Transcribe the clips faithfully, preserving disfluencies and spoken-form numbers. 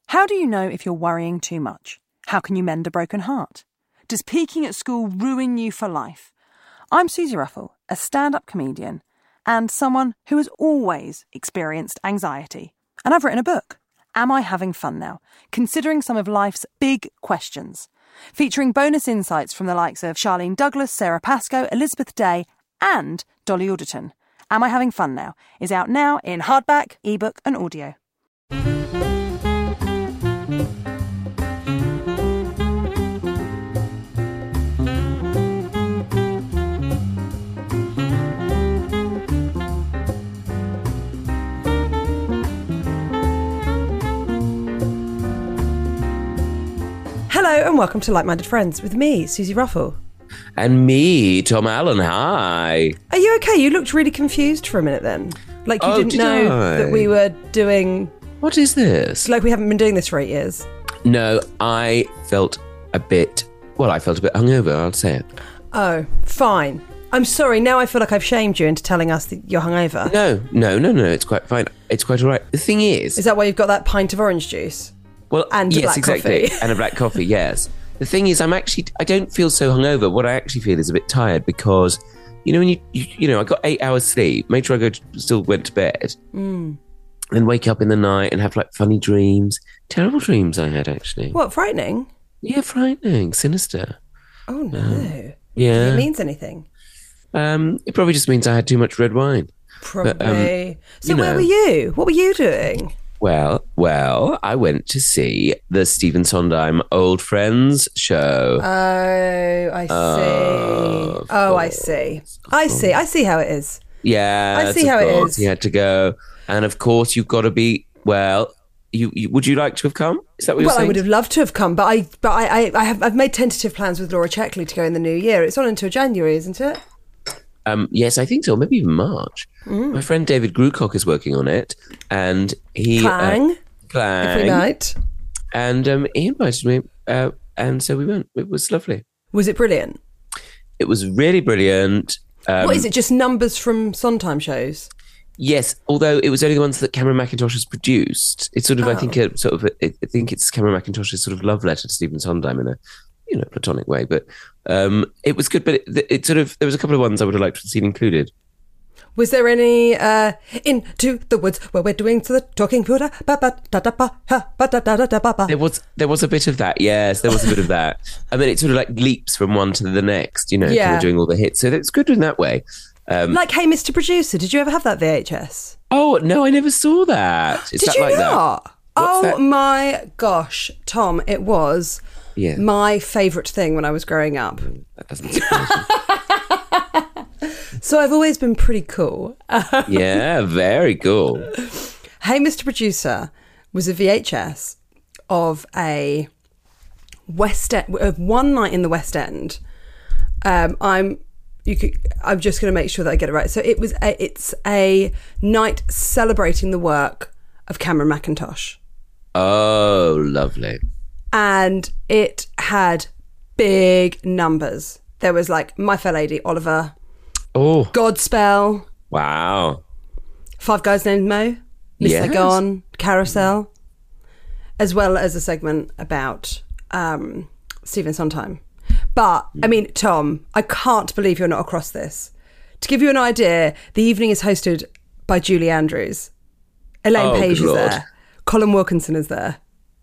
How do you know if you're worrying too much? How can you mend a broken heart? Does peaking at school ruin you for life? I'm Susie Ruffle, a stand-up comedian and someone who has always experienced anxiety. And I've written a book, Am I Having Fun Now? Considering some of life's big questions. Featuring bonus insights from the likes of Charlene Douglas, Sarah Pascoe, Elizabeth Day and Dolly Alderton. Am I Having Fun Now? Is out now in hardback, ebook and audio. Hello and welcome to Like-Minded Friends with me, Susie Ruffle. And me, Tom Allen, hi. Are you okay? You looked really confused for a minute then. Like you Oh, didn't did know I? that we were doing... What is this? Like we haven't been doing this for eight years. No, I felt a bit, well, I felt a bit hungover, I'll say it. Oh, fine. I'm sorry, now I feel like I've shamed you into telling us that you're hungover. No, no, no, no, it's quite fine. It's quite all right. The thing is... Is that why you've got that pint of orange juice? Well, and a yes, black exactly. coffee. And a black coffee, yes. The thing is, I'm actually, I don't feel so hungover. What I actually feel is a bit tired because, you know, when you, you, you know, I got eight hours sleep, made sure I go to, still went to bed, Mm. then wake up in the night and have like funny dreams. Terrible dreams I had, actually. What, frightening? Yeah, frightening, sinister. Oh, no. Um, yeah. It means anything. Um, it probably just means I had too much red wine. Probably. But, um, so you where know. were you? What were you doing? Well, well, I went to see the Stephen Sondheim Old Friends show. Oh, I see. Oh, of oh, I course, see. I see. I see how it is. yeah, I see how it is. He had to go, and of course, you've got to be. Well, you, you would you like to have come? Is that what you're Well, saying? I would have loved to have come, but I, but I, I, I have, I've made tentative plans with Laura Checkley to go in the new year. It's on until January, isn't it? Um, yes, I think so. Maybe even March. Mm. My friend David Grucock is working on it, and he Clang, uh, clang, every night. and um, he invited me, uh, and so we went. It was lovely. Was it brilliant? It was really brilliant. Um, What is it? Just numbers from Sondheim shows? Yes, although it was only the ones that Cameron Mackintosh has produced. It's sort of, Oh. I think, a, sort of, a, I think it's Cameron Mackintosh's sort of love letter to Stephen Sondheim in a, you know, platonic way. But um, it was good. But it, it sort of, there was a couple of ones I would have liked to have seen included. Was there any uh, into the woods where we're doing to the talking Buddha? Ba ba da da ba ha ba da da da da ba ba. There was, there was a bit of that. Yes, there was a bit of that. I mean, it sort of like leaps from one to the next. You know, Yeah. kind of doing all the hits. So it's good in that way. Um, Like, hey, Mister Producer, did you ever have that V H S? oh no, I never saw that. Is Did that you like not? that? Oh What's that? my gosh, Tom, it was Yeah. my favourite thing when I was growing up. That doesn't surprise me. So I've always been pretty cool. Yeah, very cool. Hey, Mister Producer was a V H S of a West End, of one night in the West End. Um, I'm you could. I'm just going to make sure that I get it right. So it was. A, it's a night celebrating the work of Cameron Mackintosh, Oh, lovely. and it had big numbers. There was like My Fair Lady, Oliver, Oh, Godspell, wow. Five Guys Named Mo, Miss Yes. Saigon, Carousel, as well as a segment about um, Stephen Sondheim. But, I mean, Tom, I can't believe you're not across this. To give you an idea, the evening is hosted by Julie Andrews. Elaine Oh, Page good is Lord. there. Colin Wilkinson is there.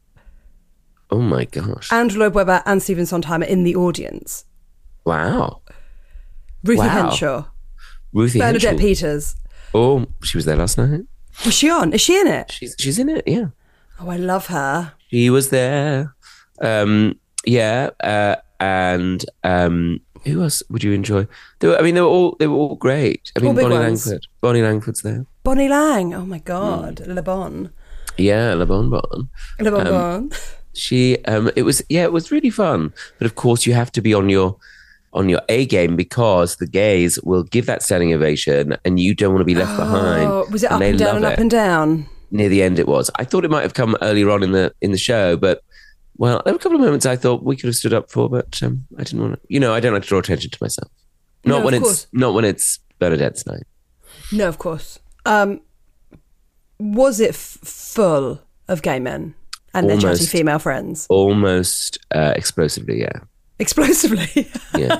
Oh my gosh. Andrew Lloyd Webber and Stephen Sondheim are in the audience. Wow. Ruthie Wow. Henshaw. Ruthie Bernadette Henshaw. Peters. Oh, she was there last night. Was she on? Is she in it? She's she's in it, yeah. Oh, I love her. She was there. Um, yeah, uh, and um, who else would you enjoy? They were, I mean, they were all they were all great. I mean, All big Bonnie ones. Langford. Bonnie Langford's there. Bonnie Lang. Oh, my God. Hmm. Le Bon. Yeah, La Bon Bon. Le Bon Um, Bon. She, um, it was, yeah, it was really fun. But of course, you have to be on your on your A game because the gays will give that standing ovation, and you don't want to be left behind. Oh, was it up they and down love and up it. and down? Near the end, it was. I thought it might have come earlier on in the in the show, but well, there were a couple of moments I thought we could have stood up for, but um, I didn't want to. You know, I don't like to draw attention to myself. Not No, when of it's course. not when it's Bernadette's night. No, of course. Um, was it f- full of gay men? And their almost, chatty female friends. Almost uh, explosively, yeah. Explosively? Yeah.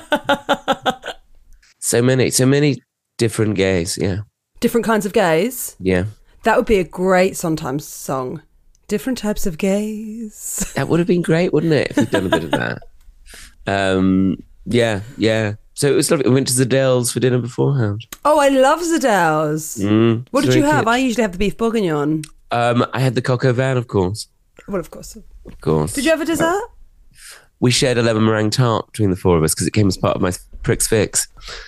So many, so many different gays, yeah. Different kinds of gays? Yeah. That would be a great Sondheim song. Different types of gays. That would have been great, wouldn't it, if we'd done a bit of that? Um, yeah, yeah. So it was lovely. We went to Zadel's for dinner beforehand. Oh, I love Zadel's. Mm, what did you have? Good. I usually have the beef bourguignon. Um, I had the coq au vin, of course. Well, of course. Of course. Did you have a dessert? We shared a lemon meringue tart between the four of us because it came as part of my Prix Fix.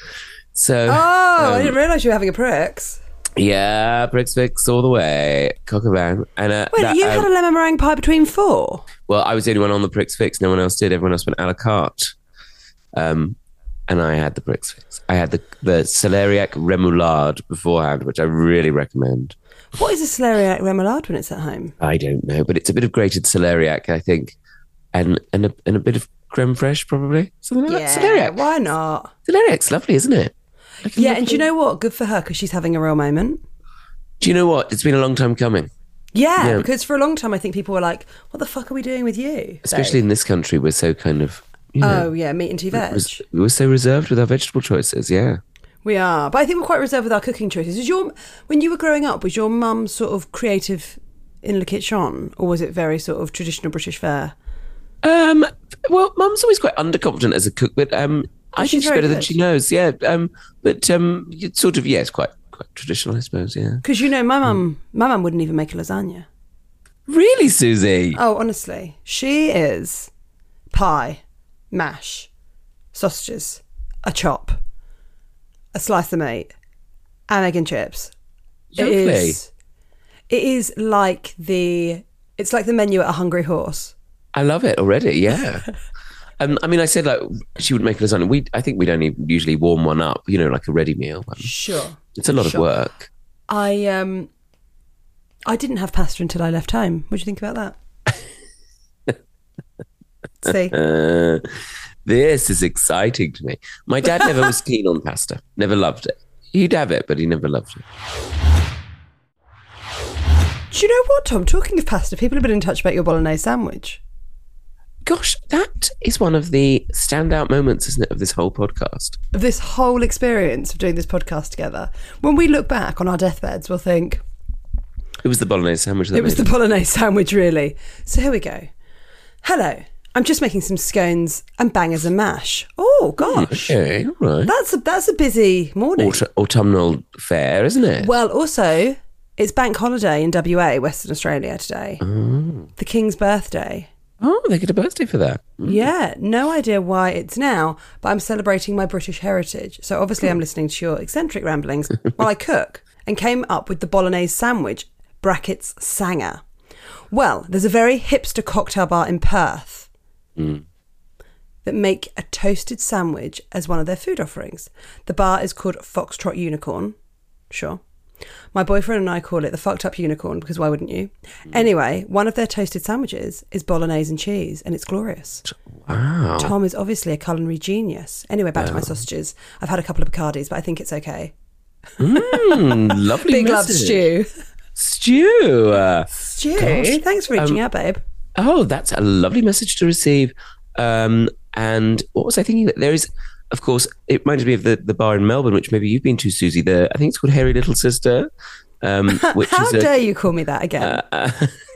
So, oh, um, I didn't realise you were having a Prix. Yeah, Prix Fix all the way. Coq au vin. And, uh, Wait, that, you um, had a lemon meringue pie between four? Well, I was the only one on the Prix Fix. No one else did. Everyone else went a la carte. Um, and I had the Prix Fix. I had the, the celeriac remoulade beforehand, which I really recommend. What is a celeriac remoulade when it's at home? I don't know, but it's a bit of grated celeriac, I think, and and a, and a bit of creme fraiche, probably. Something like Yeah, that. Celeriac. why not? Celeriac's lovely, isn't it? Like Yeah, lovely... and do you know what? Good for her because she's having a real moment. Do you know what? It's been a long time coming. Yeah, Yeah. because for a long time I think people were like, what the fuck are we doing with you? Especially in this country, we're so kind of, you know, Oh, yeah, meat and tea veg. res- we're so reserved with our vegetable choices, yeah. We are. But I think we're quite reserved with our cooking choices. Is your When you were growing up, was your mum sort of creative in le kitchen? Or was it very sort of traditional British fare? Um, well, Mum's always quite underconfident as a cook, but um, I she's think she's very better than good. she knows, yeah. Um, but um, it's sort of, yeah, it's quite quite traditional, I suppose, yeah. Because, you know, my mum my mum wouldn't even make a lasagna. Really, Susie? Oh, honestly. She is pie, mash, sausages, a chop, a slice of meat, and egg and chips. Lovely. It is, it is like the it's like the menu at a Hungry Horse. I love it already, yeah. um, I mean, I said like she would make lasagna. We, I think we'd only usually warm one up, you know, like a ready meal. Um, Sure. It's a lot Sure. of work. I um I didn't have pasta until I left home. What do you think about that? See? Uh, this is exciting to me. My dad never was keen on pasta. Never loved it. He'd have it, but he never loved it. Do you know what, Tom? Talking of pasta, people have been in touch about your bolognese sandwich. Gosh, that is one of the standout moments, isn't it, of this whole podcast? Of this whole experience of doing this podcast together. When we look back on our deathbeds, we'll think, It was the bolognese sandwich that it was made the bolognese sandwich, really. So here we go. Hello. I'm just making some scones and bangers and mash. Oh, gosh. Okay, all right. That's a, that's a busy morning. Aut- autumnal fare, isn't it? Well, also, it's bank holiday in W A, Western Australia, today. Oh, The King's birthday. oh they get a birthday for that. Yeah, no idea why it's now, but I'm celebrating my British heritage. So obviously I'm listening to your eccentric ramblings while I cook and came up with the bolognese sandwich, brackets Sanger. Well, there's a very hipster cocktail bar in Perth that make a toasted sandwich as one of their food offerings. The bar is called Foxtrot Unicorn. Sure. My boyfriend and I call it the fucked up unicorn because why wouldn't you? Anyway, one of their toasted sandwiches is bolognese and cheese and it's glorious. Wow. Tom is obviously a culinary genius. Anyway, back to my sausages. I've had a couple of Bacardis, but I think it's okay. Mm, lovely Big love, message. Stu. Stew. Uh, Stu, Gosh. thanks for reaching Um, out, babe. oh, that's a lovely message to receive. Um, and what was I thinking? There is, of course, it reminded me of the, the bar in Melbourne, which maybe you've been to, Susie. The I think it's called Hairy Little Sister. Um, which How is a, dare you call me that again? uh,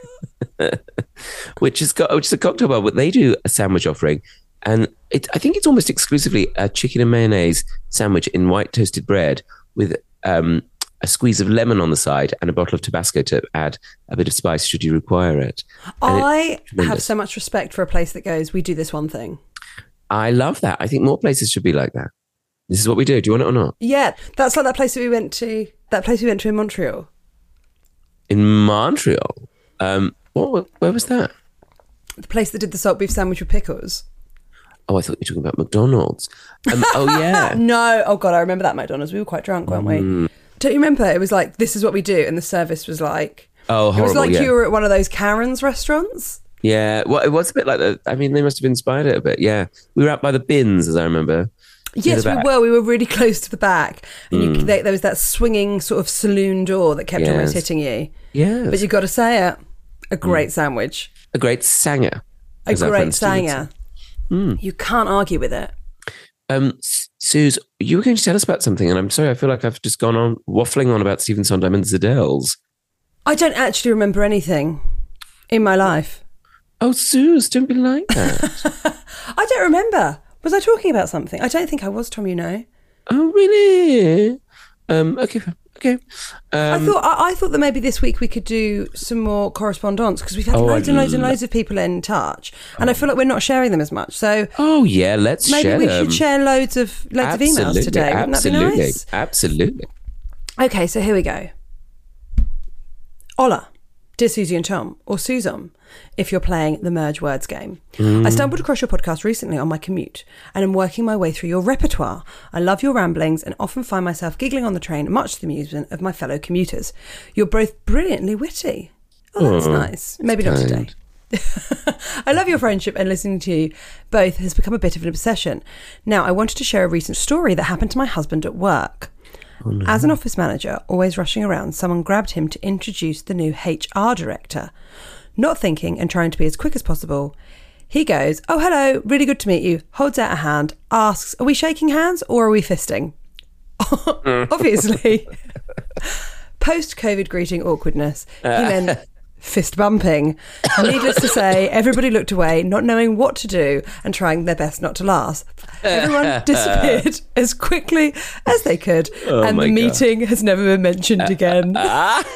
which is got which is a cocktail bar, but they do a sandwich offering, and it, I think it's almost exclusively a chicken and mayonnaise sandwich in white toasted bread with um, a squeeze of lemon on the side and a bottle of Tabasco to add a bit of spice should you require it. And I it's have tremendous. so much respect for a place that goes, we do this one thing. I love that. I think more places should be like that. This is what we do. Do you want it or not? Yeah, that's like that place that we went to, that place we went to in Montreal. In Montreal, um, what? Where was that? The place that did the salt beef sandwich with pickles. Oh, I thought you were talking about McDonald's. Um, oh yeah. No, oh God, I remember that McDonald's. We were quite drunk, weren't we? Mm. Don't you remember? It was like, this is what we do. And the service was like, Oh, it was horrible. like yeah. you were at one of those Karen's restaurants. Yeah, well, it was a bit like that. I mean, they must have inspired it a bit. Yeah, we were out by the bins, as I remember. Yes, the we back. were. We were really close to the back. And you, Mm. they, there was that swinging sort of saloon door that kept Yes. almost hitting you. Yeah, But you got to say it, a great sandwich. a great sanger. A great sanger. Mm. You can't argue with it. Um, Suze, you were going to tell us about something, and I'm sorry, I feel like I've just gone on waffling on about Stephen Sondheim and Zidell's. I don't actually remember anything in my life. Oh, Suze, don't be like that. I don't remember. Was I talking about something? I don't think I was, Tom, you know. Oh, really? Um, okay, okay. Um, I thought I, I thought that maybe this week we could do some more correspondence because we've had oh, loads and loads and lo- loads of people in touch, and I feel like we're not sharing them as much. So, oh yeah, let's maybe share we them. should share loads of loads absolutely, of emails today. Wouldn't absolutely, that be nice? Absolutely. Okay, so here we go. Hola, dear Susie and Tom, or Susan, if you're playing the Merge Words game. Mm. I stumbled across your podcast recently on my commute and am working my way through your repertoire. I love your ramblings and often find myself giggling on the train, much to the amusement of my fellow commuters. You're both brilliantly witty. Oh, that's oh, nice. Maybe not kind. Today. I love your friendship, and listening to you both has become a bit of an obsession. Now, I wanted to share a recent story that happened to my husband at work. Oh, no. As an office manager, always rushing around, someone grabbed him to introduce the new H R director. Not thinking and trying to be as quick as possible, he goes, "Oh, hello, really good to meet you," holds out a hand, asks, "Are we shaking hands or are we fisting?" Obviously. Post-COVID greeting awkwardness, he then fist bumping. Needless to say, everybody looked away, not knowing what to do and trying their best not to laugh. Everyone disappeared as quickly as they could, oh and the God. meeting has never been mentioned again. Anyway,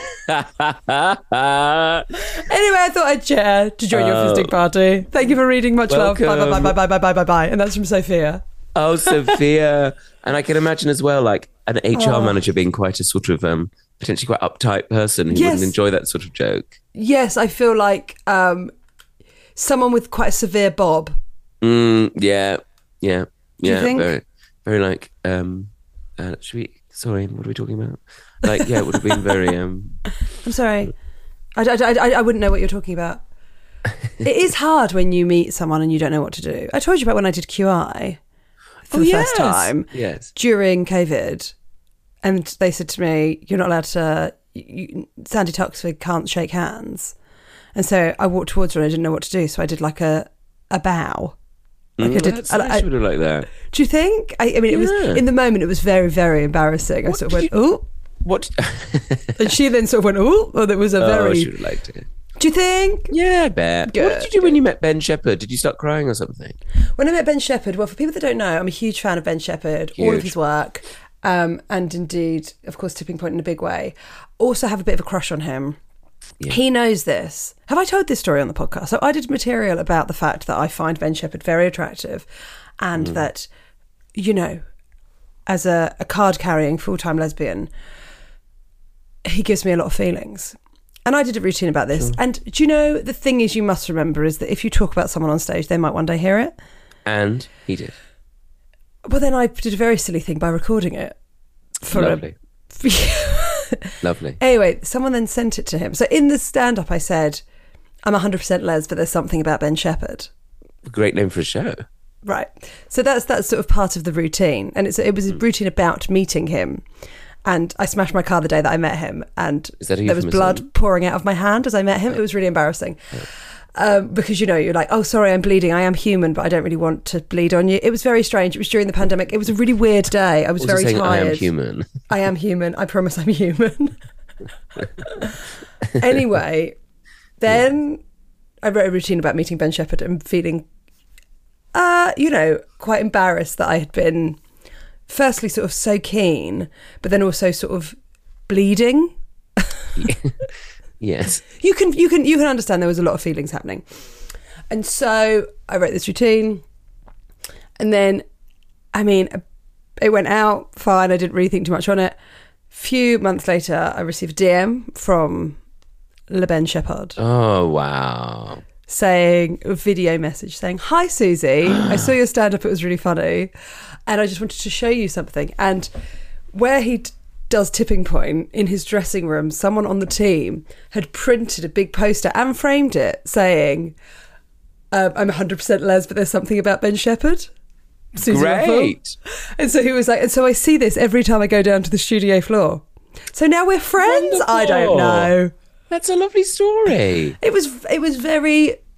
I thought I'd share to join your fisting party. Thank you for reading. Much Welcome. love. Bye, bye, bye, bye, bye, bye, bye, bye. And that's from Sophia. Oh, Sophia. And I can imagine as well, like an H R oh. manager being quite a sort of um, potentially quite uptight person who yes. wouldn't enjoy that sort of joke. Yes, I feel like um, someone with quite a severe bob. Mm, yeah, yeah, Do yeah. you think? Very, very like. Um, uh, should we? Sorry, what are we talking about? Like, yeah, it would have been very. Um, I'm sorry, I, I, I, I wouldn't know what you're talking about. It is hard when you meet someone and you don't know what to do. I told you about when I did Q I for oh, the yes. first time. Yes. During COVID, and they said to me, "You're not allowed to." You, Sandy Tuxford can't shake hands, and so I walked towards her and I didn't know what to do, so I did like a a bow. Like mm, I did. That's I, nice I, like that. Do you think? I, I mean, it yeah. was in the moment. It was very, very embarrassing. What I sort of went, "Oh, what?" And she then sort of went, "Oh," well, it was a oh, very. I should have liked it. Do you think? Yeah, I bet. Good. What did you do when you met Ben Shepherd? Did you start crying or something? When I met Ben Shepherd, well, for people that don't know, I'm a huge fan of Ben Shepherd, huge. all of his work. Um, and indeed, of course, Tipping Point in a big way. Also have a bit of a crush on him. Yeah. He knows this. Have I told this story on the podcast? So I did material about the fact that I find Ben Shepherd very attractive and mm. that, you know, as a, a card-carrying full-time lesbian, he gives me a lot of feelings. And I did a routine about this. Sure. And do you know, the thing is you must remember is that if you talk about someone on stage, they might one day hear it. And he did. Well, then I did a very silly thing by recording it. For Lovely. A... Lovely. Anyway, someone then sent it to him. So in the stand-up, I said, "I'm one hundred percent les, but there's something about Ben Shepherd." Great name for a show. Right. So that's that's sort of part of the routine. And it's it was a routine about meeting him. And I smashed my car the day that I met him. And there was blood pouring out of my hand as I met him. It was really embarrassing. Yeah. Um, because, you know, you're like, "Oh, sorry, I'm bleeding. I am human, but I don't really want to bleed on you." It was very strange. It was during the pandemic. It was a really weird day. I was also very saying, tired. I am human. I am human. I promise I'm human. Anyway, then yeah. I wrote a routine about meeting Ben Shepherd and feeling, uh, you know, quite embarrassed that I had been, firstly, sort of so keen, but then also sort of bleeding. Yeah. Yes. You can you can you can understand there was a lot of feelings happening. And so I wrote this routine, and then I mean it went out fine. I didn't really think too much on it. Few months later I received a D M from Le Ben Shepherd. Oh wow. Saying a video message saying, "Hi Susie, I saw your stand up, it was really funny, and I just wanted to show you something." And where he d- does Tipping Point in his dressing room, someone on the team had printed a big poster and framed it saying, um, "I'm one hundred percent les, but there's something about Ben Shepherd." Susie Great. Ruffle. And so he was like, and so I see this every time I go down to the studio floor. So now we're friends. Wonderful. I don't know. That's a lovely story. It was it was very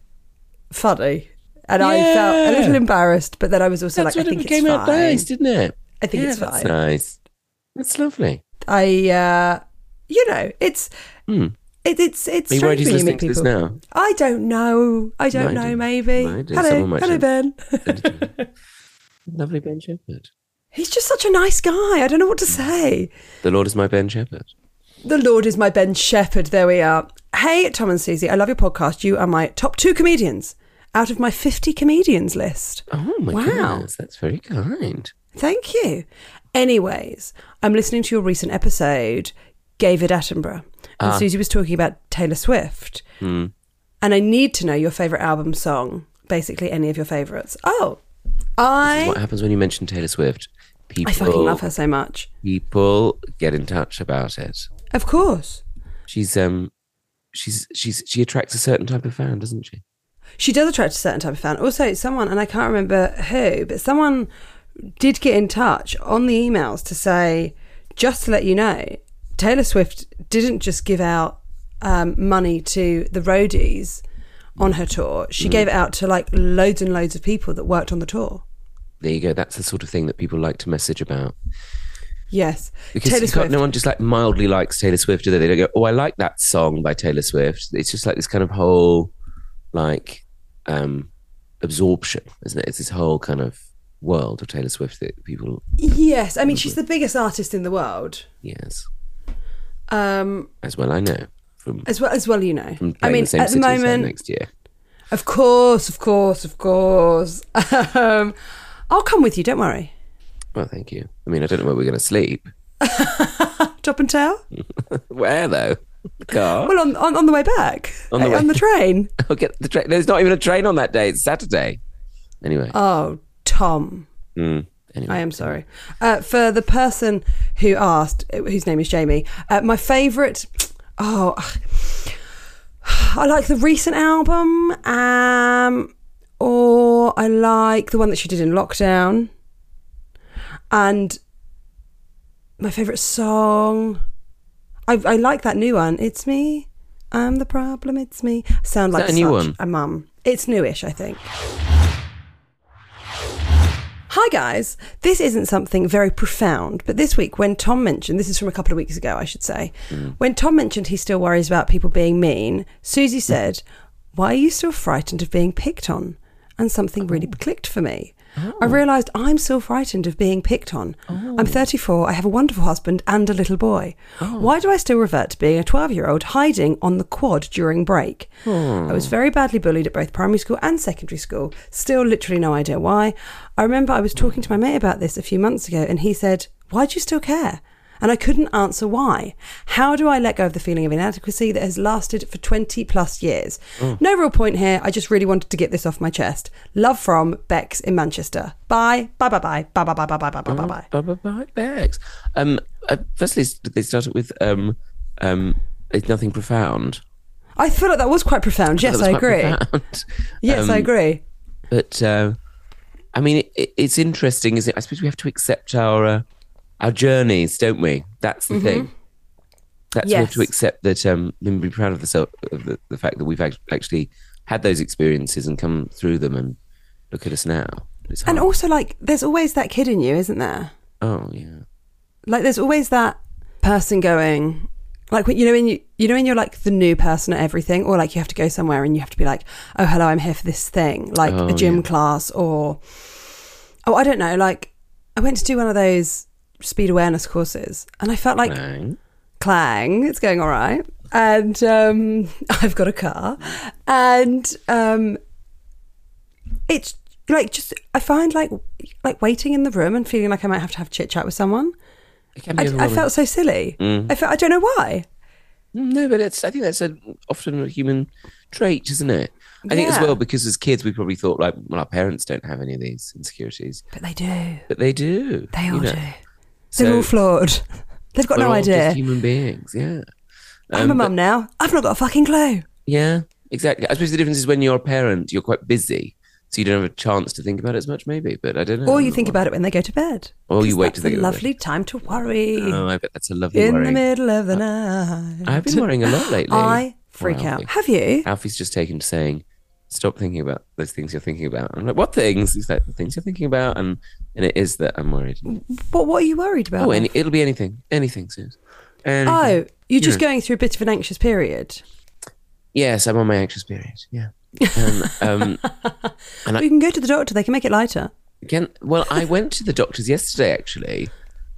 funny. And yeah. I felt a little embarrassed, but then I was also that's like, I think it became it's out fine. nice, didn't it? I think yeah, it's fine. That's nice. That's lovely. I, uh, you know, it's, hmm. it, it's, it's Are you worried strange he's when you listening meet to this people. now? I don't know. I don't Might know, do. maybe. Might do. Hello, Someone hello, might Ben. Lovely Ben Shepherd. He's just such a nice guy. I don't know what to say. The Lord is my Ben Shepherd. The Lord is my Ben Shepherd. There we are. Hey, Tom and Susie, I love your podcast. You are my top two comedians out of my fifty comedians list. Oh, my wow. goodness. That's very kind. Thank you. Anyways, I'm listening to your recent episode, David Attenborough. And Ah. Susie was talking about Taylor Swift. Mm. And I need to know your favourite album song. Basically, any of your favourites. Oh, I... This is what happens when you mention Taylor Swift. People, I fucking love her so much. People get in touch about it. Of course. She's um, she's she's she attracts a certain type of fan, doesn't she? She does attract a certain type of fan. Also, someone, and I can't remember who, but someone did get in touch on the emails to say, just to let you know, Taylor Swift didn't just give out um, money to the roadies on her tour. She mm. gave it out to like loads and loads of people that worked on the tour. There you go. That's the sort of thing that people like to message about. Yes. Because Taylor you can't, Swift. no one just like mildly likes Taylor Swift, do they? They don't go, oh, I like that song by Taylor Swift. It's just like this kind of whole like um, absorption, isn't it? It's this whole kind of world of Taylor Swift that people... Yes. I mean, she's the biggest artist in the world. Yes. Um, as well, I know. From, as well, as well, you know. From I mean, the same at the city moment... next year. Of course, of course, of course. um, I'll come with you, don't worry. Well, thank you. I mean, I don't know where we're going to sleep. Top and tail? Where, though? The car? Well, on, on, on the way back. On the, uh, way. On the train. I'll get the train. There's not even a train on that day. It's Saturday. Anyway. Oh, Tom. Mm, anyway. I am sorry. Uh, for the person who asked, whose name is Jamie, uh, my favourite... Oh... I like the recent album, um, or I like the one that she did in lockdown. And my favourite song, I, I like that new one. It's me, I'm the problem, it's me. Sound Is like that a new such one? a mum. It's newish, I think. Hi guys, this isn't something very profound, but this week when Tom mentioned, this is from a couple of weeks ago I should say, mm. when Tom mentioned he still worries about people being mean, Susie said, why are you still frightened of being picked on? And something oh. really clicked for me. Oh. I realised I'm still frightened of being picked on. Oh. I'm thirty-four, I have a wonderful husband and a little boy. Oh. Why do I still revert to being a twelve-year-old hiding on the quad during break? Oh. I was very badly bullied at both primary school and secondary school. Still literally no idea why. I remember I was talking to my mate about this a few months ago and he said, why do you still care? And I couldn't answer why. How do I let go of the feeling of inadequacy that has lasted for twenty plus years? Oh. No real point here. I just really wanted to get this off my chest. Love from Bex in Manchester. Bye. Bye bye bye. Bye bye bye bye bye bye bye bye. Bye bye bye Bex. Um, uh, firstly, they started with um, um, it's nothing profound. I feel like that was quite profound. Yes, I, I agree. Yes, um, I agree. But uh, I mean, it, it, it's interesting, isn't it? I suppose we have to accept our. Uh, Our journeys, don't we? That's the mm-hmm. thing. That's yes. We have to accept that um, and be proud of, the, of the, the fact that we've actually had those experiences and come through them and look at us now. And also, like, there's always that kid in you, isn't there? Oh, yeah. Like, there's always that person going, like, you know, when you, you know, when you're like the new person at everything, or like you have to go somewhere and you have to be like, oh, hello, I'm here for this thing, like oh, a gym yeah. class, or, oh, I don't know, like, I went to do one of those speed awareness courses and I felt like clang, clang it's going all right, and um I've got a car, and um it's like just I find like like waiting in the room and feeling like I might have to have chit chat with someone. I, I felt so silly. mm. I felt I don't know why. No, but it's I think that's a, often a human trait, isn't it? I think yeah. as well, because as kids we probably thought like, well, our parents don't have any of these insecurities, but they do but they do they all you know? do. They're so, all flawed. They've got no idea. Just human beings, yeah. Um, I'm a mum now. I've not got a fucking clue. Yeah, exactly. I suppose the difference is when you're a parent, you're quite busy, so you don't have a chance to think about it as much, maybe. But I don't know. Or you think about it when they go to bed. Or you wait to think about it. That's a lovely time to worry. Oh, I bet that's a lovely In worry. the middle of the night. I've been worrying a lot lately. I freak out. Have you? Alfie's just taken to saying, stop thinking about those things you're thinking about. I'm like, what things? He's like, the things you're thinking about, and and it is that I'm worried. What What are you worried about? Oh, any, it'll be anything, anything, Suze. Anything. Oh, you're just Yeah. going through a bit of an anxious period. Yes, I'm on my anxious period. Yeah. And, um, and I, You can go to the doctor; they can make it lighter. Again, well, I went to the doctors yesterday, actually,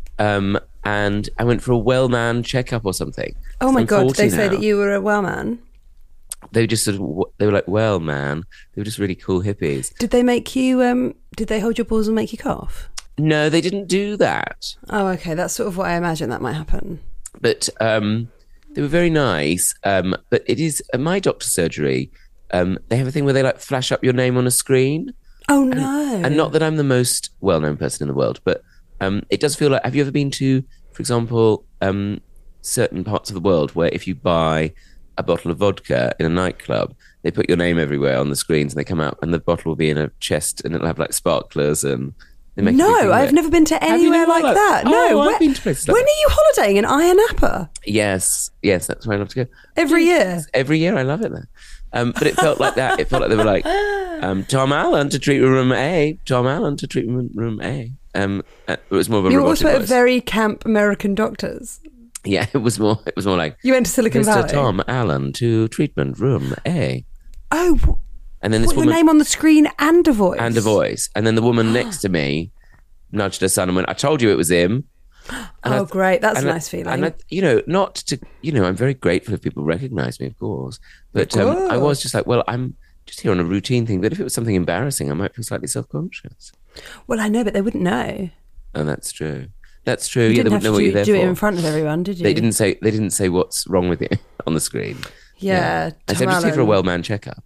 um, and I went for a well man checkup or something. Oh my I'm god! Did they forty say now. that you were a well man? They just sort of, they were like, well, man, they were just really cool hippies. Did they make you? Um, did they hold your balls and make you cough? No, they didn't do that. Oh, okay. That's sort of what I imagine that might happen. But um, they were very nice. Um, but it is, at my doctor's surgery, um, they have a thing where they like flash up your name on a screen. Oh no! And not that I'm the most well-known person in the world, but um, it does feel like, have you ever been to, for example, um, certain parts of the world where if you buy a bottle of vodka in a nightclub, they put your name everywhere on the screens and they come out and the bottle will be in a chest and it'll have like sparklers and they make a big No, thing I've of it. never been to Have you anywhere never like like- that. Oh, no, I've where- been to places like when that. are you holidaying in Ayia Napa? Yes, yes, that's where I love to go. Every year. Every year I love it there. Um, but it felt like that. It felt like they were like, um, Tom Allen to treatment room A, Tom Allen to treatment room A. Um, uh, it was more of a You robotic also at voice. very camp American doctors. Yeah, it was more. It was more like You went to Silicon Mister Valley. Tom Allen to treatment room A, Oh, wh- and then this put your woman name on the screen and a voice. and a voice, and then the woman next to me nudged her son and went, "I told you it was him." And Oh, I- great. That's a and I- nice feeling. And I, you know, not to, you know, I'm very grateful if people recognise me, of course, but um, I was course. just like, well, I'm just here on a routine thing. But if it was something embarrassing, I might feel slightly self-conscious. Well, I know, but they wouldn't know. And that's true. That's true. You yeah, they didn't wouldn't know have what to you're do, there do for. it in front of everyone, did you? They didn't say. They didn't say what's wrong with you on the screen. Yeah. I Tom said just here for a Allen. well man checkup.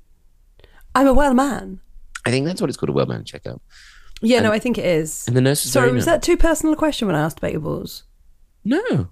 I'm a well man. I think that's what it's called, a well man checkup. Yeah, no, I think it is. And the nurse was Sorry, very was nice. that too personal a question when I asked about your balls? No.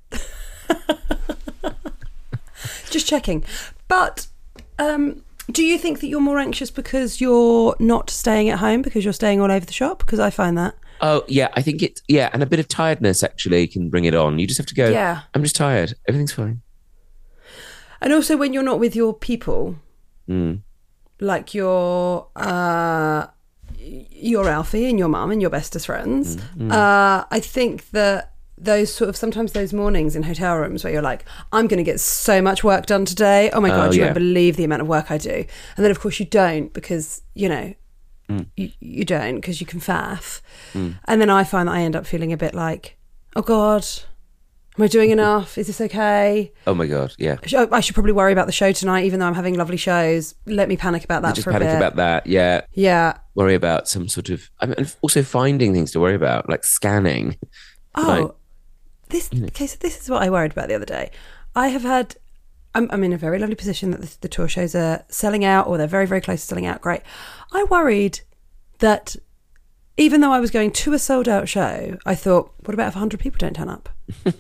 Just checking. But um, do you think that you're more anxious because you're not staying at home, because you're staying all over the shop? Because I find that. Oh, yeah, I think it, yeah, and a bit of tiredness actually can bring it on. You just have to go, Yeah. I'm just tired. Everything's fine. And also when you're not with your people, Mm. like your uh, your Alfie and your mum and your bestest friends, Mm-hmm. uh, I think that those sort of, sometimes those mornings in hotel rooms where you're like, I'm going to get so much work done today. Oh my God, Oh, you yeah. won't believe the amount of work I do. And then of course you don't, because, you know, Mm. you, you don't, because you can faff. And then I find that I end up feeling a bit like, oh God, am I doing enough? Is this okay? Oh my God, yeah. Sh- I should probably worry about the show tonight, even though I'm having lovely shows. Let me panic about that Just for a panic bit. about that, yeah. Yeah. Worry about some sort of, I mean, and also finding things to worry about, like scanning. Oh, Like, this okay. So this is what I worried about the other day. I have had. I'm, I'm in a very lovely position that the, the tour shows are selling out, or they're very, very close to selling out. Great. I worried that even though I was going to a sold out show, I thought, what about if one hundred people don't turn up?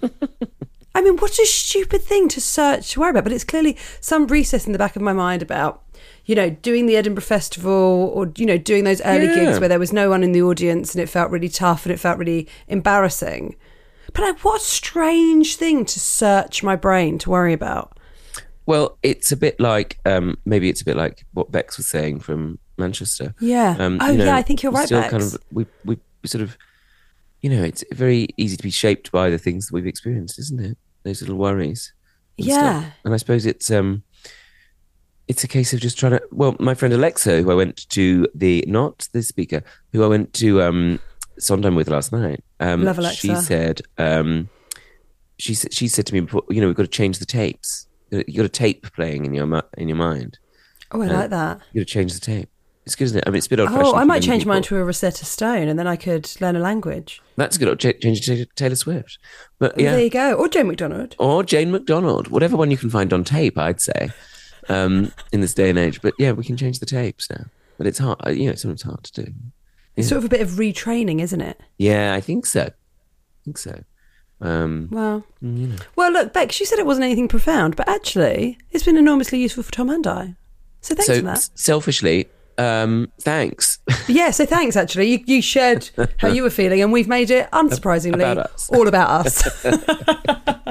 I mean, what a stupid thing to search to worry about. But it's clearly some recess in the back of my mind about, you know, doing the Edinburgh Festival, or, you know, doing those early Yeah. gigs where there was no one in the audience and it felt really tough and it felt really embarrassing. But like, what a strange thing to search my brain to worry about. well, it's a bit like, um, maybe it's a bit like what Bex was saying from Manchester. Yeah. Um, oh, you know, yeah, I think you're we right, still Bex. kind of, we, we, we sort of, you know, it's very easy to be shaped by the things that we've experienced, isn't it? Those little worries. and Yeah. stuff. And I suppose it's um, it's a case of just trying to. Well, my friend Alexa, who I went to the not the speaker, who I went to um, Sondheim with last night. Um, Love Alexa. She said, um, she said, she said to me, before, you know, we've got to change the tapes. You got a tape playing in your mi- in your mind. Oh, I Uh, like that. You got to change the tape. It's good, isn't it? I mean, it's a bit old-fashioned. Oh, I for might many change people. mine to a Rosetta Stone, and then I could learn a language. That's good. Ch- change it to Taylor Swift, but Oh, yeah, there you go. Or Jane McDonald. or Jane McDonald, whatever one you can find on tape, I'd say, um, in this day and age. But yeah, we can change the tapes now. But it's hard, you know, it's sometimes hard to do. It's Yeah. sort of a bit of retraining, isn't it? Yeah, I think so. I think so. Um, Well, you know. well, look, Bex, you said it wasn't anything profound, but actually, it's been enormously useful for Tom and I. So thanks so for that. s- selfishly, um, thanks. Yeah, so thanks, actually. You, you shared how you were feeling, and we've made it, unsurprisingly, About us. all about us.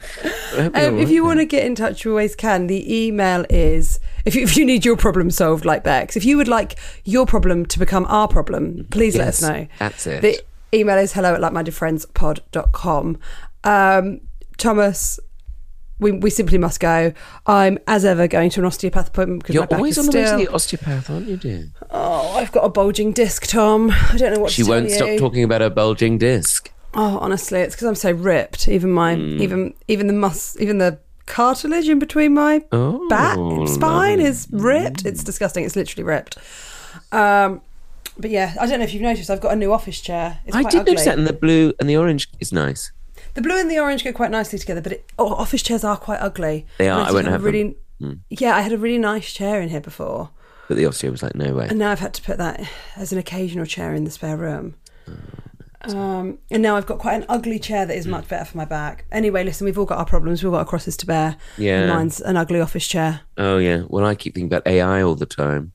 Um, if you want to get in touch, you always can. The email is, if you, if you need your problem solved like Bex, if you would like your problem to become our problem, please Yes, let us know. that's it. The email is hello at like minded friends pod dot com. Um, Thomas, we, we simply must go. I'm, as ever, going to an osteopath appointment because You're my back always is on the way still... to the osteopath, aren't you, dear? Oh, I've got a bulging disc, Tom. I don't know what She to tell won't you. stop talking about her bulging disc. Oh, honestly, it's because I'm so ripped. Even my, Mm. even even the mus, even the cartilage in between my Oh, back spine lovely. is ripped. It's disgusting. It's literally ripped. Um, but yeah, I don't know if you've noticed. I've got a new office chair. It's I quite did ugly. notice that, and the blue and the orange is nice. The blue and the orange go quite nicely together, but it, oh, office chairs are quite ugly. They are. And I won't did have really, them. Mm. Yeah, I had a really nice chair in here before, But the osteo was like, no way. and now I've had to put that as an occasional chair in the spare room. Oh, Um, and now I've got quite an ugly chair that is much better for my back. Anyway, listen, we've all got our problems. We've all got our crosses to bear. Yeah. And mine's an ugly office chair. Oh, yeah. Well, I keep thinking about A I all the time.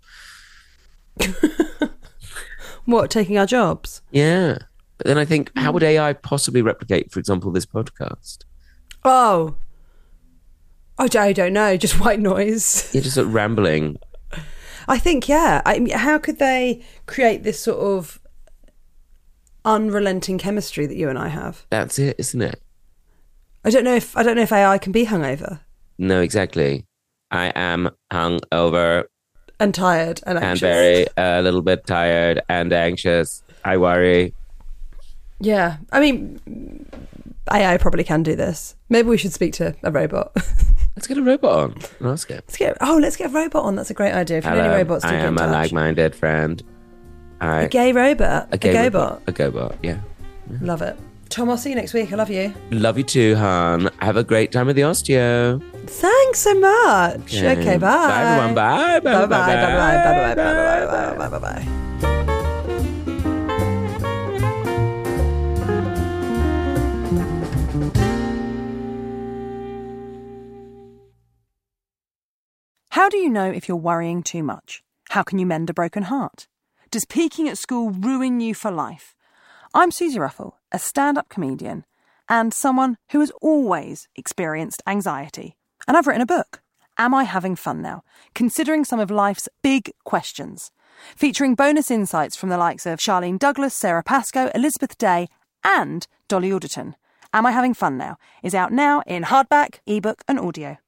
What, taking our jobs? Yeah. But then I think, how would A I possibly replicate, for example, this podcast? Oh. I don't, I don't know. Just white noise. You're just sort of rambling. I think, yeah. I mean, how could they create this sort of unrelenting chemistry that you and I have? That's it, isn't it? I don't know if I don't know if A I can be hungover No, exactly. I am hungover and tired and and anxious. very a little bit tired and anxious. I worry. Yeah, I mean, A I probably can do this. Maybe we should speak to a robot. Let's get a robot on and ask it. Let's get oh, let's get a robot on. That's a great idea. If you know any Hello, robots, do I get in am a touch. like-minded friend. I, A gay robot, a, gay gay robot. bot. A GoBot, yeah. Love it. Tom, I'll see you next week. I love you. Love you too, hon. Have a great time with the osteo. Thanks so much. Okay, bye. Bye, everyone. Bye. Bye bye bye bye bye bye bye bye bye bye bye bye. How do you know if you're worrying too much? How can you mend a broken heart? Does peaking at school ruin you for life? I'm Susie Ruffle, a stand-up comedian and someone who has always experienced anxiety. And I've written a book, Am I Having Fun Now? Considering some of life's big questions. Featuring bonus insights from the likes of Charlene Douglas, Sarah Pascoe, Elizabeth Day and Dolly Alderton. Am I Having Fun Now? Is out now in hardback, ebook and audio.